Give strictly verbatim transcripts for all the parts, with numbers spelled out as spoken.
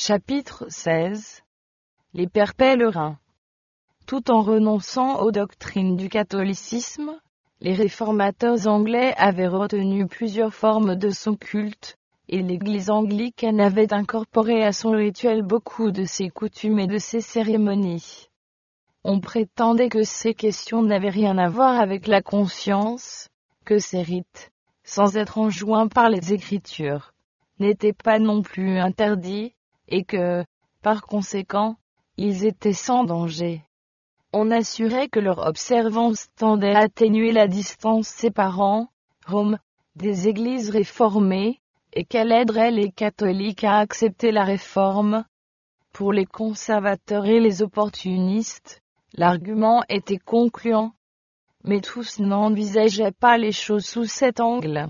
Chapitre seize. Les pères pèlerins. Tout en renonçant aux doctrines du catholicisme, les réformateurs anglais avaient retenu plusieurs formes de son culte, et l'Église anglicane avait incorporé à son rituel beaucoup de ses coutumes et de ses cérémonies. On prétendait que ces questions n'avaient rien à voir avec la conscience, que ces rites, sans être enjoints par les Écritures, n'étaient pas non plus interdits, et que, par conséquent, ils étaient sans danger. On assurait que leur observance tendait à atténuer la distance séparant Rome des églises réformées, et qu'elle aiderait les catholiques à accepter la réforme. Pour les conservateurs et les opportunistes, l'argument était concluant. Mais tous n'envisageaient pas les choses sous cet angle.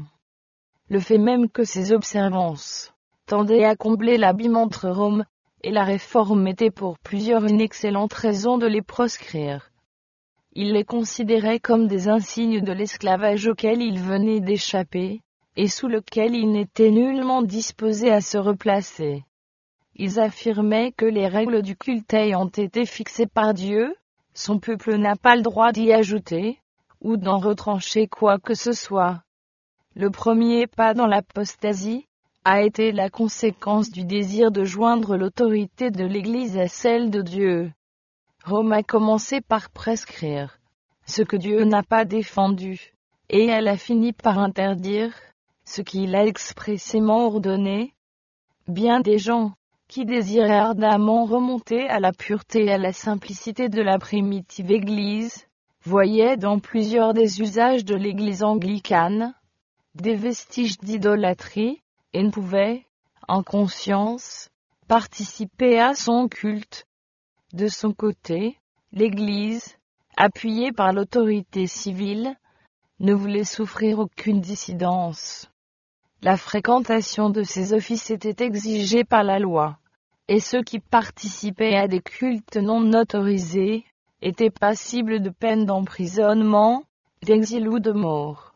Le fait même que ces observances tendaient à combler l'abîme entre Rome et la réforme était pour plusieurs une excellente raison de les proscrire. Ils les considéraient comme des insignes de l'esclavage auquel ils venaient d'échapper, et sous lequel ils n'étaient nullement disposés à se replacer. Ils affirmaient que les règles du culte ayant été fixées par Dieu, son peuple n'a pas le droit d'y ajouter, ou d'en retrancher quoi que ce soit. Le premier pas dans l'apostasie a été la conséquence du désir de joindre l'autorité de l'Église à celle de Dieu. Rome a commencé par prescrire ce que Dieu n'a pas défendu, et elle a fini par interdire ce qu'il a expressément ordonné. Bien des gens, qui désiraient ardemment remonter à la pureté et à la simplicité de la primitive Église, voyaient dans plusieurs des usages de l'Église anglicane des vestiges d'idolâtrie, et ne pouvaient, en conscience, participer à son culte. De son côté, l'Église, appuyée par l'autorité civile, ne voulait souffrir aucune dissidence. La fréquentation de ces offices était exigée par la loi, et ceux qui participaient à des cultes non autorisés étaient passibles de peine d'emprisonnement, d'exil ou de mort.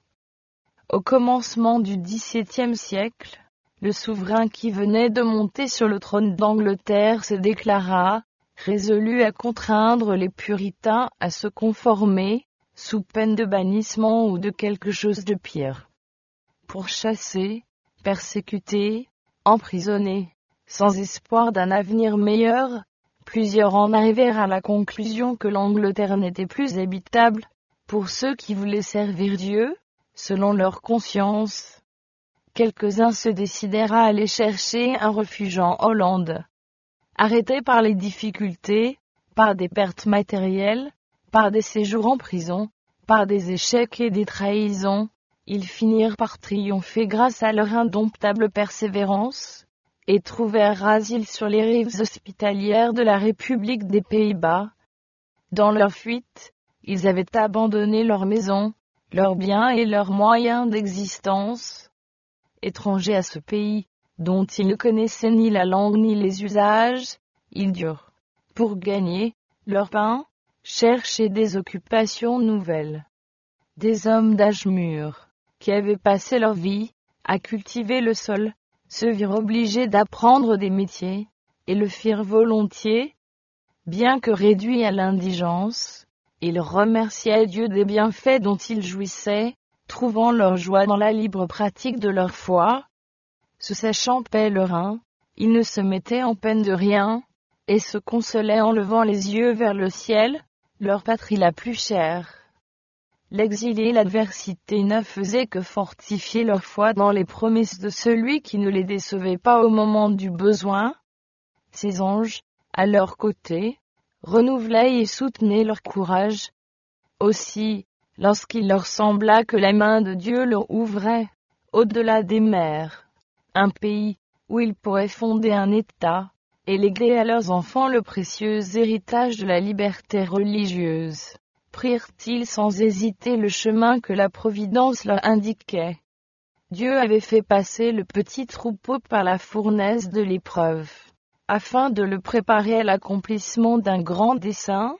Au commencement du dix-septième siècle, le souverain qui venait de monter sur le trône d'Angleterre se déclara résolu à contraindre les puritains à se conformer, sous peine de bannissement ou de quelque chose de pire. Pour chasser, persécuter, emprisonner, sans espoir d'un avenir meilleur, plusieurs en arrivèrent à la conclusion que l'Angleterre n'était plus habitable pour ceux qui voulaient servir Dieu, selon leur conscience. Quelques-uns se décidèrent à aller chercher un refuge en Hollande. Arrêtés par les difficultés, par des pertes matérielles, par des séjours en prison, par des échecs et des trahisons, ils finirent par triompher grâce à leur indomptable persévérance, et trouvèrent asile sur les rives hospitalières de la République des Pays-Bas. Dans leur fuite, ils avaient abandonné leurs maisons, leurs biens et leurs moyens d'existence. Étrangers à ce pays, dont ils ne connaissaient ni la langue ni les usages, ils durent, pour gagner leur pain, chercher des occupations nouvelles. Des hommes d'âge mûr, qui avaient passé leur vie à cultiver le sol, se virent obligés d'apprendre des métiers, et le firent volontiers. Bien que réduits à l'indigence, ils remerciaient Dieu des bienfaits dont ils jouissaient, trouvant leur joie dans la libre pratique de leur foi. Se sachant pèlerins, ils ne se mettaient en peine de rien, et se consolaient en levant les yeux vers le ciel, leur patrie la plus chère. L'exil et l'adversité ne faisaient que fortifier leur foi dans les promesses de celui qui ne les décevait pas au moment du besoin. Ces anges, à leur côté, renouvelaient et soutenaient leur courage. Aussi, lorsqu'il leur sembla que la main de Dieu leur ouvrait, au-delà des mers, un pays, où ils pourraient fonder un État, et léguer à leurs enfants le précieux héritage de la liberté religieuse, prirent-ils sans hésiter le chemin que la Providence leur indiquait. Dieu avait fait passer le petit troupeau par la fournaise de l'épreuve, afin de le préparer à l'accomplissement d'un grand dessein.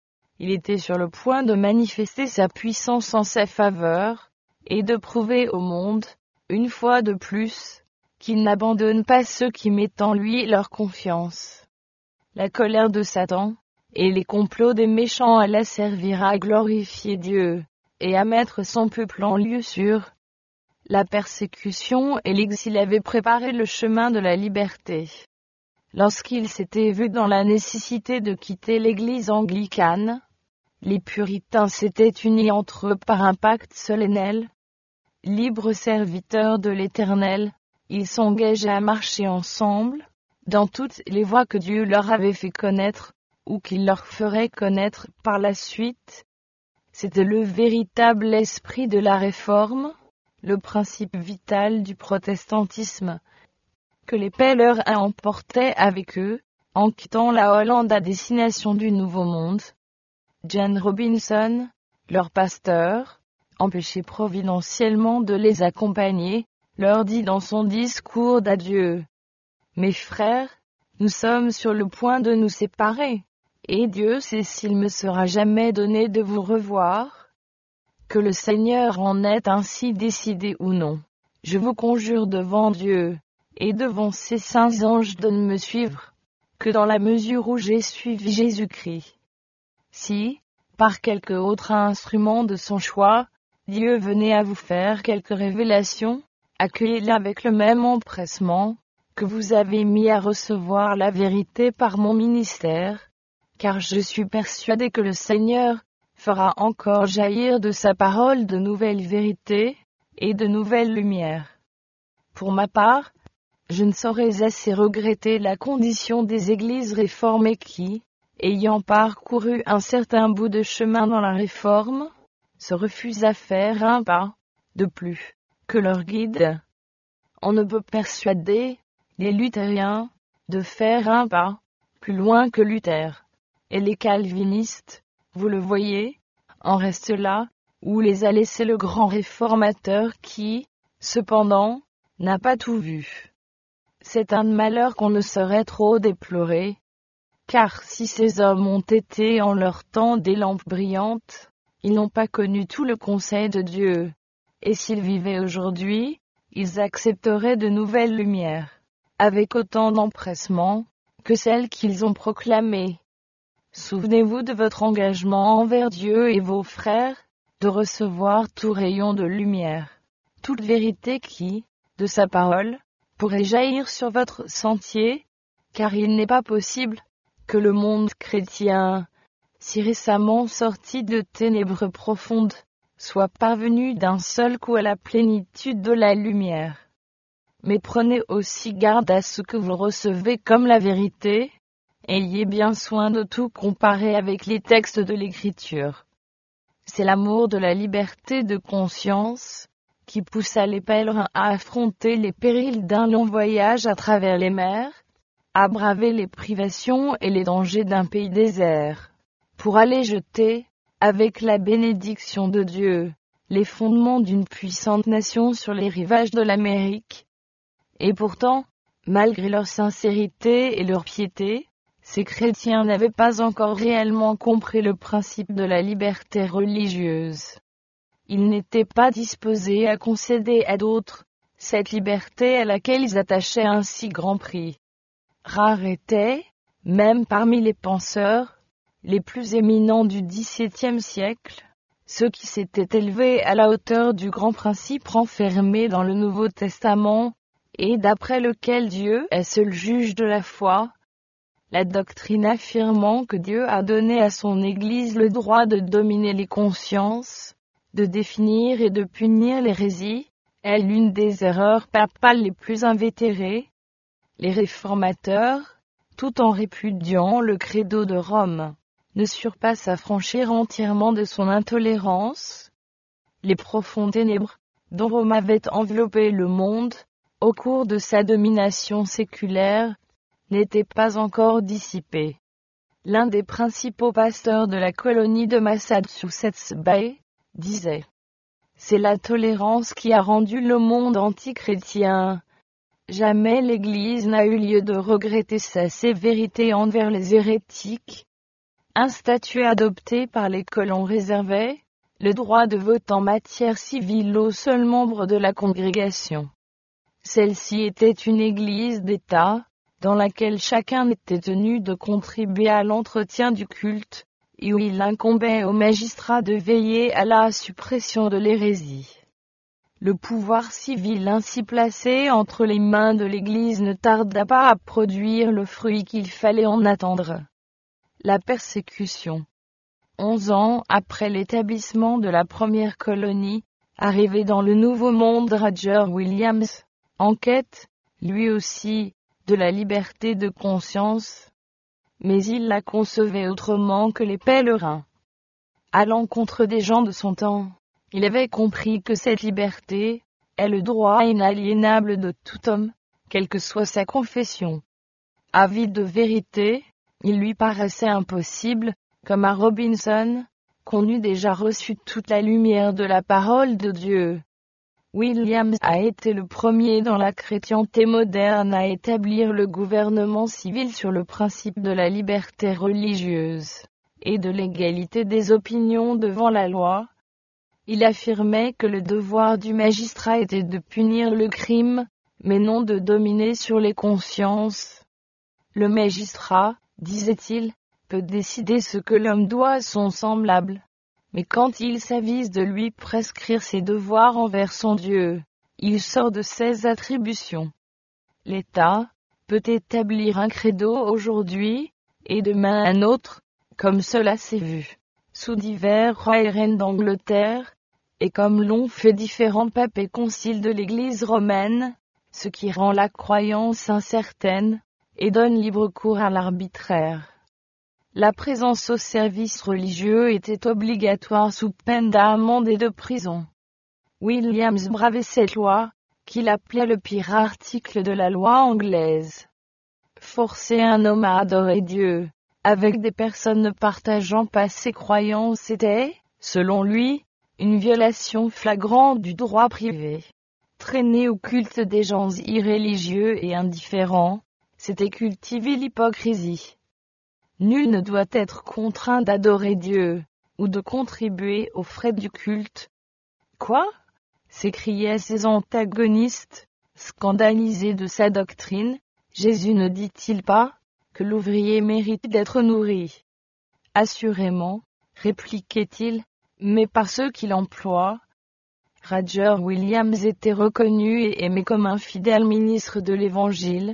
Il était sur le point de manifester sa puissance en sa faveur, et de prouver au monde, une fois de plus, qu'il n'abandonne pas ceux qui mettent en lui leur confiance. La colère de Satan, et les complots des méchants allaient servir à glorifier Dieu, et à mettre son peuple en lieu sûr. La persécution et l'exil avaient préparé le chemin de la liberté. Lorsqu'ils s'étaient vus dans la nécessité de quitter l'église anglicane, les puritains s'étaient unis entre eux par un pacte solennel. Libres serviteurs de l'Éternel, ils s'engageaient à marcher ensemble, dans toutes les voies que Dieu leur avait fait connaître, ou qu'il leur ferait connaître par la suite. C'était le véritable esprit de la réforme, le principe vital du protestantisme, que les pèlerins emportaient avec eux, en quittant la Hollande à destination du Nouveau Monde. John Robinson, leur pasteur, empêché providentiellement de les accompagner, leur dit dans son discours d'adieu: « Mes frères, nous sommes sur le point de nous séparer, et Dieu sait s'il me sera jamais donné de vous revoir. Que le Seigneur en ait ainsi décidé ou non, je vous conjure devant Dieu, et devant ses saints anges de ne me suivre, que dans la mesure où j'ai suivi Jésus-Christ. Si, par quelque autre instrument de son choix, Dieu venait à vous faire quelque révélation, accueillez-la avec le même empressement que vous avez mis à recevoir la vérité par mon ministère, car je suis persuadé que le Seigneur fera encore jaillir de sa parole de nouvelles vérités et de nouvelles lumières. Pour ma part, je ne saurais assez regretter la condition des églises réformées qui, ayant parcouru un certain bout de chemin dans la réforme, se refusent à faire un pas de plus que leur guide. On ne peut persuader les luthériens de faire un pas plus loin que Luther, et les calvinistes, vous le voyez, en restent là où les a laissés le grand réformateur qui, cependant, n'a pas tout vu. C'est un malheur qu'on ne saurait trop déplorer, car si ces hommes ont été en leur temps des lampes brillantes, ils n'ont pas connu tout le conseil de Dieu, et s'ils vivaient aujourd'hui, ils accepteraient de nouvelles lumières, avec autant d'empressement que celles qu'ils ont proclamées. Souvenez-vous de votre engagement envers Dieu et vos frères, de recevoir tout rayon de lumière, toute vérité qui, de sa parole, pourrait jaillir sur votre sentier, car il n'est pas possible que le monde chrétien, si récemment sorti de ténèbres profondes, soit parvenu d'un seul coup à la plénitude de la lumière. Mais prenez aussi garde à ce que vous recevez comme la vérité, ayez bien soin de tout comparer avec les textes de l'Écriture. C'est l'amour de la liberté de conscience qui poussa les pèlerins à affronter les périls d'un long voyage à travers les mers, à braver les privations et les dangers d'un pays désert, pour aller jeter, avec la bénédiction de Dieu, les fondements d'une puissante nation sur les rivages de l'Amérique. Et pourtant, malgré leur sincérité et leur piété, ces chrétiens n'avaient pas encore réellement compris le principe de la liberté religieuse. Ils n'étaient pas disposés à concéder à d'autres cette liberté à laquelle ils attachaient un si grand prix. Rares étaient, même parmi les penseurs, les plus éminents du dix-septième siècle, ceux qui s'étaient élevés à la hauteur du grand principe renfermé dans le Nouveau Testament, et d'après lequel Dieu est seul juge de la foi, la doctrine affirmant que Dieu a donné à son Église le droit de dominer les consciences, de définir et de punir l'hérésie, est l'une des erreurs papales les plus invétérées. Les réformateurs, tout en répudiant le credo de Rome, ne surent pas s'affranchir entièrement de son intolérance. Les profondes ténèbres, dont Rome avait enveloppé le monde, au cours de sa domination séculaire, n'étaient pas encore dissipées. L'un des principaux pasteurs de la colonie de Massachusetts Bay disait: « C'est la tolérance qui a rendu le monde antichrétien. Jamais l'Église n'a eu lieu de regretter sa sévérité envers les hérétiques. » Un statut adopté par les colons réservait le droit de vote en matière civile aux seuls membres de la congrégation. Celle-ci était une église d'État, dans laquelle chacun était tenu de contribuer à l'entretien du culte, et où il incombait aux magistrats de veiller à la suppression de l'hérésie. Le pouvoir civil ainsi placé entre les mains de l'Église ne tarda pas à produire le fruit qu'il fallait en attendre. La persécution. Onze ans après l'établissement de la première colonie, arrivé dans le Nouveau Monde, Roger Williams, en quête, lui aussi, de la liberté de conscience. Mais il la concevait autrement que les pèlerins. À l'encontre des gens de son temps, il avait compris que cette liberté est le droit inaliénable de tout homme, quelle que soit sa confession. Avide de vérité, il lui paraissait impossible, comme à Robinson, qu'on eût déjà reçu toute la lumière de la parole de Dieu. Williams a été le premier dans la chrétienté moderne à établir le gouvernement civil sur le principe de la liberté religieuse et de l'égalité des opinions devant la loi. Il affirmait que le devoir du magistrat était de punir le crime, mais non de dominer sur les consciences. Le magistrat, disait-il, peut décider ce que l'homme doit à son semblable. Mais quand il s'avise de lui prescrire ses devoirs envers son Dieu, il sort de ses attributions. L'État peut établir un credo aujourd'hui, et demain un autre, comme cela s'est vu, sous divers rois et reines d'Angleterre, et comme l'ont fait différents papes et conciles de l'Église romaine, ce qui rend la croyance incertaine, et donne libre cours à l'arbitraire. La présence au service religieux était obligatoire sous peine d'amende et de prison. Williams bravait cette loi, qu'il appelait le pire article de la loi anglaise. Forcer un homme à adorer Dieu, avec des personnes ne partageant pas ses croyances était, selon lui, une violation flagrante du droit privé. Traîner au culte des gens irréligieux et indifférents, c'était cultiver l'hypocrisie. Nul ne doit être contraint d'adorer Dieu, ou de contribuer aux frais du culte. Quoi? S'écriaient ses antagonistes, scandalisés de sa doctrine. Jésus ne dit-il pas que l'ouvrier mérite d'être nourri? Assurément, répliquait-il, mais par ceux qui l'emploient. Roger Williams était reconnu et aimé comme un fidèle ministre de l'Évangile.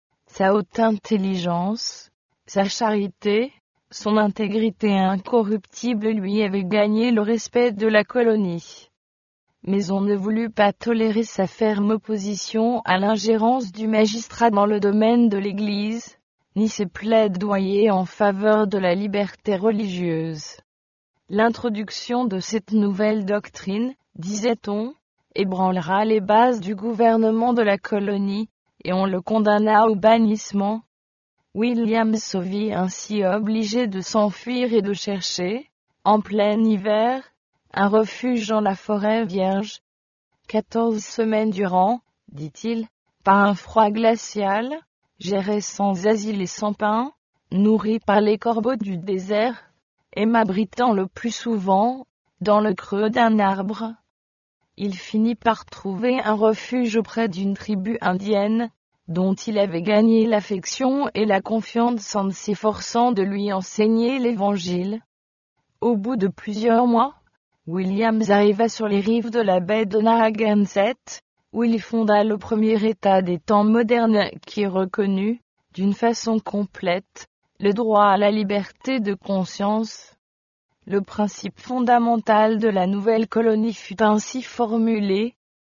Sa haute intelligence, sa charité, son intégrité incorruptible lui avaient gagné le respect de la colonie. Mais on ne voulut pas tolérer sa ferme opposition à l'ingérence du magistrat dans le domaine de l'Église, ni ses plaidoyers en faveur de la liberté religieuse. L'introduction de cette nouvelle doctrine, disait-on, ébranlera les bases du gouvernement de la colonie, et on le condamna au bannissement. Williams se vit ainsi obligé de s'enfuir et de chercher, en plein hiver, un refuge dans la forêt vierge. Quatorze semaines durant, dit-il, par un froid glacial, j'errais sans asile et sans pain, nourri par les corbeaux du désert, et m'abritant le plus souvent, dans le creux d'un arbre. Il finit par trouver un refuge auprès d'une tribu indienne, dont il avait gagné l'affection et la confiance en s'efforçant de lui enseigner l'Évangile. Au bout de plusieurs mois, Williams arriva sur les rives de la baie de Narragansett, où il fonda le premier État des temps modernes qui reconnut, d'une façon complète, le droit à la liberté de conscience. Le principe fondamental de la nouvelle colonie fut ainsi formulé.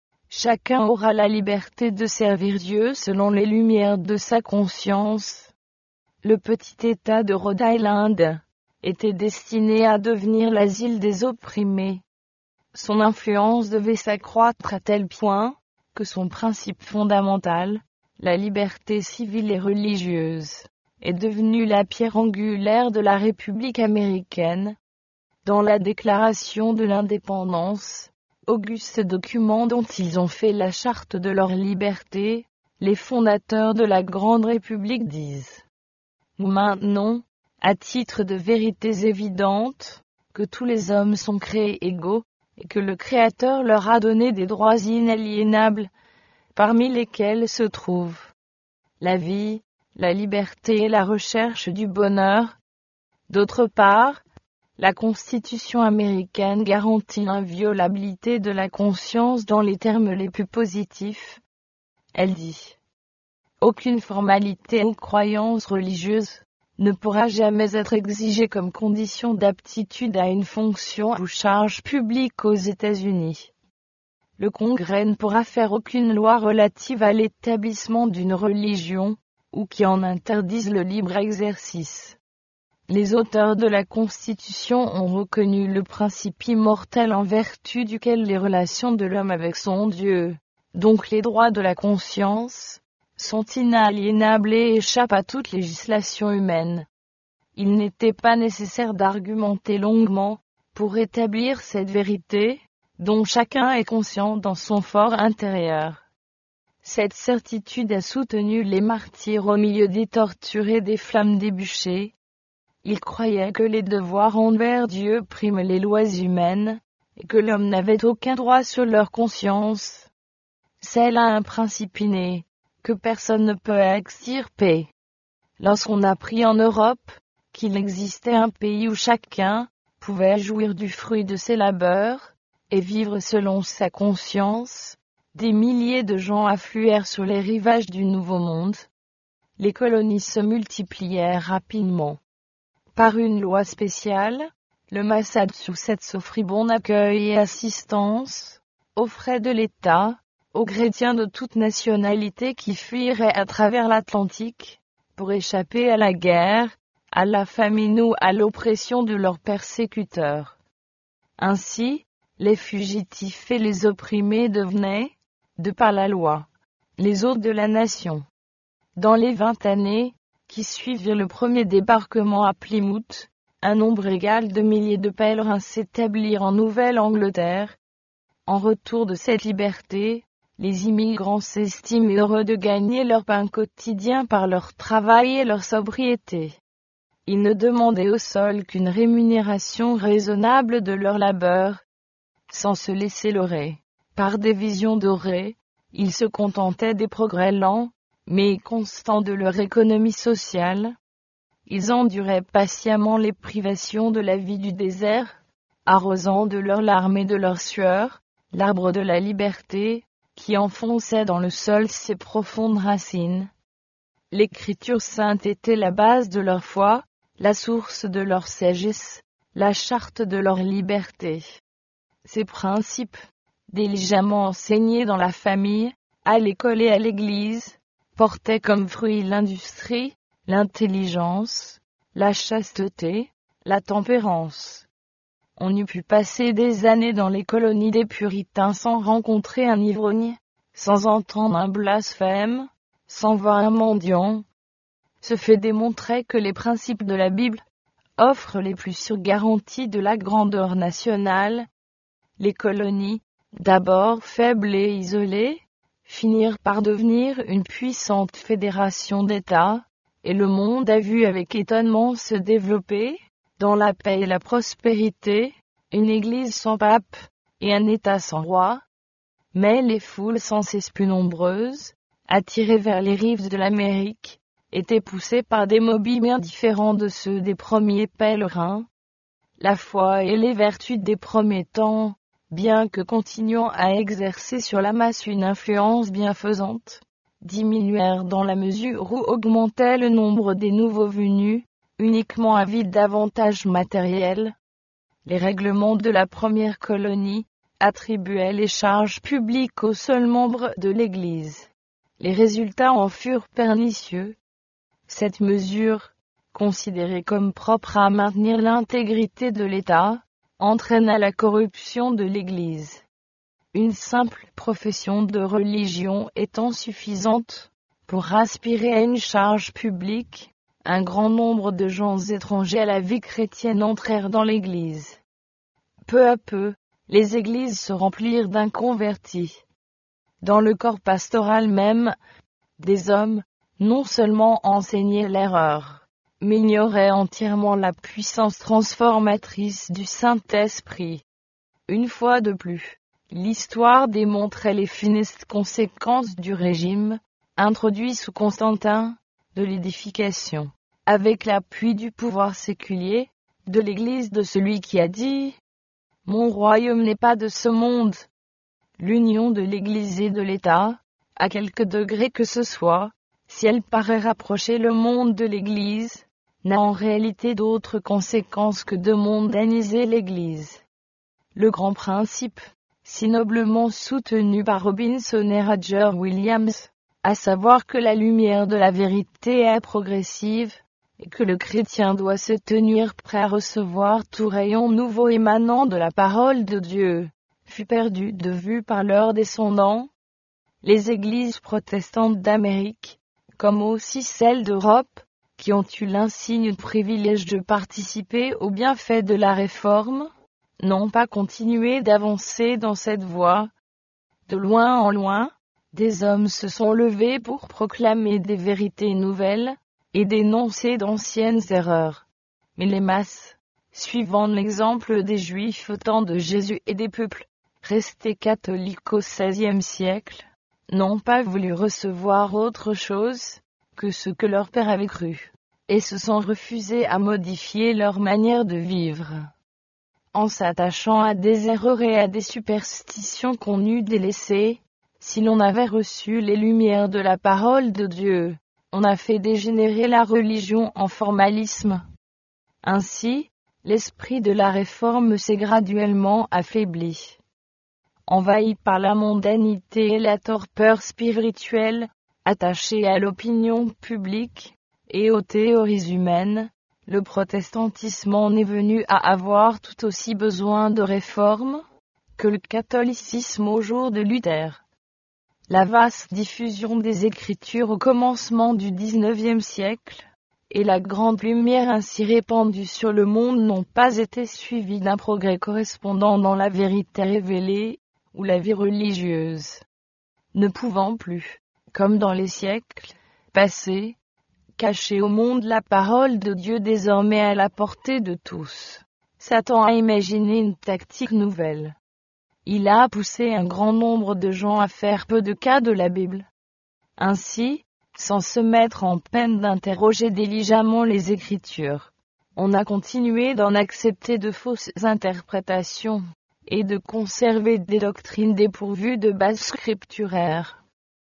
Chacun aura la liberté de servir Dieu selon les lumières de sa conscience. Le petit État de Rhode Island était destiné à devenir l'asile des opprimés. Son influence devait s'accroître à tel point que son principe fondamental, la liberté civile et religieuse, est devenu la pierre angulaire de la République américaine. Dans la Déclaration de l'indépendance, auguste document dont ils ont fait la charte de leur liberté, les fondateurs de la Grande République disent: Nous maintenons, à titre de vérités évidentes, que tous les hommes sont créés égaux, et que le Créateur leur a donné des droits inaliénables, parmi lesquels se trouvent la vie, la liberté et la recherche du bonheur. D'autre part, la Constitution américaine garantit l'inviolabilité de la conscience dans les termes les plus positifs. Elle dit: aucune formalité ou croyance religieuse ne pourra jamais être exigée comme condition d'aptitude à une fonction ou charge publique aux États-Unis. Le Congrès ne pourra faire aucune loi relative à l'établissement d'une religion, ou qui en interdise le libre exercice. Les auteurs de la Constitution ont reconnu le principe immortel en vertu duquel les relations de l'homme avec son Dieu, donc les droits de la conscience, sont inaliénables et échappent à toute législation humaine. Il n'était pas nécessaire d'argumenter longuement pour établir cette vérité, dont chacun est conscient dans son fort intérieur. Cette certitude a soutenu les martyrs au milieu des tortures et des flammes des bûchers. Ils croyaient que les devoirs envers Dieu priment les lois humaines, et que l'homme n'avait aucun droit sur leur conscience. C'est là un principe inné, que personne ne peut extirper. Lorsqu'on apprit en Europe qu'il existait un pays où chacun pouvait jouir du fruit de ses labeurs, et vivre selon sa conscience, des milliers de gens affluèrent sur les rivages du Nouveau Monde. Les colonies se multiplièrent rapidement. Par une loi spéciale, le Massachusetts offrit bon accueil et assistance, aux frais de l'État, aux chrétiens de toute nationalité qui fuiraient à travers l'Atlantique, pour échapper à la guerre, à la famine ou à l'oppression de leurs persécuteurs. Ainsi, les fugitifs et les opprimés devenaient, de par la loi, les hôtes de la nation. Dans les vingt années qui suivirent le premier débarquement à Plymouth, un nombre égal de milliers de pèlerins s'établirent en Nouvelle-Angleterre. En retour de cette liberté, les immigrants s'estiment heureux de gagner leur pain quotidien par leur travail et leur sobriété. Ils ne demandaient au sol qu'une rémunération raisonnable de leur labeur. Sans se laisser leurrer par des visions dorées, ils se contentaient des progrès lents, mais constants de leur économie sociale. Ils enduraient patiemment les privations de la vie du désert, arrosant de leurs larmes et de leurs sueurs l'arbre de la liberté, qui enfonçait dans le sol ses profondes racines. L'Écriture sainte était la base de leur foi, la source de leur sagesse, la charte de leur liberté. Ces principes, diligemment enseignés dans la famille, à l'école et à l'église, portaient comme fruit l'industrie, l'intelligence, la chasteté, la tempérance. On eût pu passer des années dans les colonies des puritains sans rencontrer un ivrogne, sans entendre un blasphème, sans voir un mendiant. Ce fait démontrait que les principes de la Bible offrent les plus sûres garanties de la grandeur nationale. Les colonies, d'abord faibles et isolées, finirent par devenir une puissante fédération d'États, et le monde a vu avec étonnement se développer, dans la paix et la prospérité, une église sans pape, et un État sans roi. Mais les foules sans cesse plus nombreuses, attirées vers les rives de l'Amérique, étaient poussées par des mobiles bien différents de ceux des premiers pèlerins. La foi et les vertus des premiers temps, bien que continuant à exercer sur la masse une influence bienfaisante, diminuèrent dans la mesure où augmentait le nombre des nouveaux venus, uniquement avides d'avantages matériels. Les règlements de la première colonie attribuaient les charges publiques aux seuls membres de l'Église. Les résultats en furent pernicieux. Cette mesure, considérée comme propre à maintenir l'intégrité de l'État, entraîna la corruption de l'Église. Une simple profession de religion étant suffisante pour aspirer à une charge publique, un grand nombre de gens étrangers à la vie chrétienne entrèrent dans l'Église. Peu à peu, les églises se remplirent d'inconvertis. Dans le corps pastoral même, des hommes, non seulement enseignaient l'erreur, mais ignoraient entièrement la puissance transformatrice du Saint-Esprit. Une fois de plus, L'histoire démontrait les funestes conséquences du régime, introduit sous Constantin, de l'édification, avec l'appui du pouvoir séculier, de l'Église de celui qui a dit « Mon royaume n'est pas de ce monde ». L'union de l'Église et de l'État, à quelque degré que ce soit, si elle paraît rapprocher le monde de l'Église, n'a en réalité d'autres conséquences que de mondaniser l'Église. Le grand principe, si noblement soutenu par Robinson et Roger Williams, à savoir que la lumière de la vérité est progressive, et que le chrétien doit se tenir prêt à recevoir tout rayon nouveau émanant de la parole de Dieu, fut perdu de vue par leurs descendants. Les églises protestantes d'Amérique, comme aussi celles d'Europe, qui ont eu l'insigne privilège de participer aux bienfaits de la Réforme, n'ont pas continué d'avancer dans cette voie. De loin en loin, des hommes se sont levés pour proclamer des vérités nouvelles, et dénoncer d'anciennes erreurs. Mais les masses, suivant l'exemple des Juifs au temps de Jésus et des peuples, restés catholiques au seizième siècle, n'ont pas voulu recevoir autre chose que ce que leur père avait cru, et se sont refusés à modifier leur manière de vivre. En s'attachant à des erreurs et à des superstitions qu'on eût délaissées, si l'on avait reçu les lumières de la parole de Dieu, on a fait dégénérer la religion en formalisme. Ainsi, l'esprit de la Réforme s'est graduellement affaibli. Envahi par la mondanité et la torpeur spirituelle, attaché à l'opinion publique et aux théories humaines, le protestantisme en est venu à avoir tout aussi besoin de réforme que le catholicisme au jour de Luther. La vaste diffusion des Écritures au commencement du dix-neuvième siècle, et la grande lumière ainsi répandue sur le monde n'ont pas été suivies d'un progrès correspondant dans la vérité révélée, ou la vie religieuse. Ne pouvant plus, comme dans les siècles passés, cacher au monde la parole de Dieu désormais à la portée de tous, Satan a imaginé une tactique nouvelle. Il a poussé un grand nombre de gens à faire peu de cas de la Bible. Ainsi, sans se mettre en peine d'interroger diligemment les Écritures, on a continué d'en accepter de fausses interprétations, et de conserver des doctrines dépourvues de base scripturaire.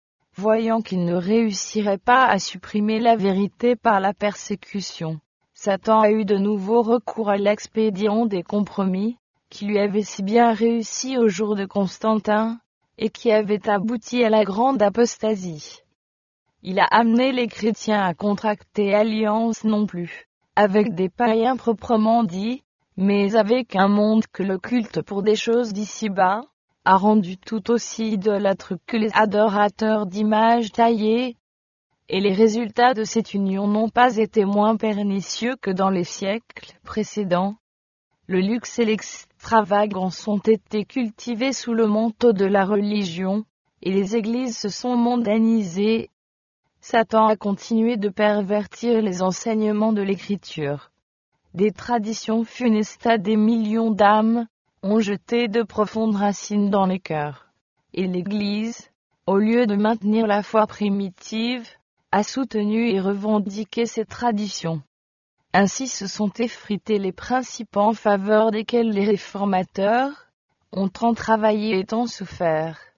Voyant qu'il ne réussirait pas à supprimer la vérité par la persécution, Satan a eu de nouveau recours à l'expédient des compromis, qui lui avait si bien réussi au jour de Constantin, et qui avait abouti à la grande apostasie. Il a amené les chrétiens à contracter alliance non plus avec des païens proprement dits, mais avec un monde que le culte pour des choses d'ici-bas a rendu tout aussi idolâtre que les adorateurs d'images taillées. Et les résultats de cette union n'ont pas été moins pernicieux que dans les siècles précédents. Le luxe et l'extravagance ont été cultivés sous le manteau de la religion, et les églises se sont mondanisées. Satan a continué de pervertir les enseignements de l'Écriture. Des traditions funestes à des millions d'âmes ont jeté de profondes racines dans les cœurs. Et l'Église, au lieu de maintenir la foi primitive, a soutenu et revendiqué ces traditions. Ainsi se sont effrités les principes en faveur desquels les réformateurs ont tant travaillé et tant souffert.